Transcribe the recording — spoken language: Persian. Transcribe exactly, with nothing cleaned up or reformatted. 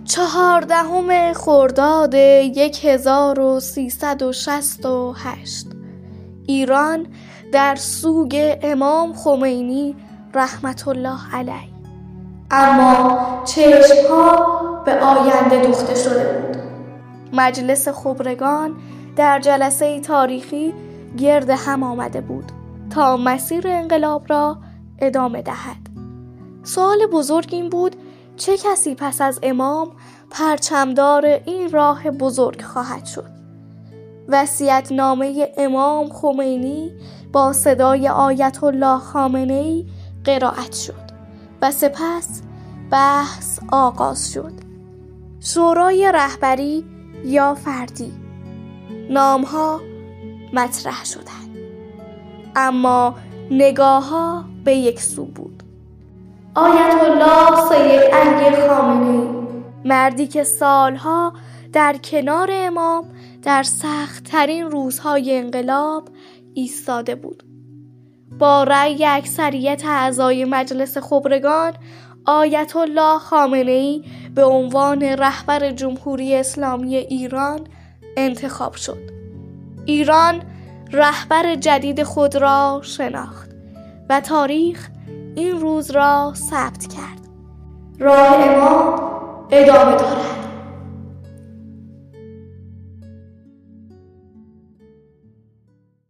چهاردهم خرداد یک هزار و سیصد و شصت و هشت ایران در سوگ امام خمینی رحمت الله علیه. اما چشمها به آینده دوخته شده بود. مجلس خبرگان در جلسه تاریخی گرد هم آمده بود تا مسیر انقلاب را ادامه دهد. سوال بزرگ این بود چه کسی پس از امام پرچمدار این راه بزرگ خواهد شد؟ وصیت‌نامه امام خمینی با صدای آیت الله خامنه‌ای قرائت شد و سپس بحث آغاز شد. شورای رهبری یا فردی، نام‌ها مطرح شدند، اما نگاه‌ها به یک سو بود. آیت الله سید علی خامنه‌ای، مردی که سالها در کنار امام در سخت‌ترین روزهای انقلاب ایستاده بود. با رأی اکثریت اعضای مجلس خبرگان، آیت الله خامنه‌ای به عنوان رهبر جمهوری اسلامی ایران انتخاب شد. ایران رهبر جدید خود را شناخت و تاریخ این روز را ثبت کرد. راه امام ادامه دارد.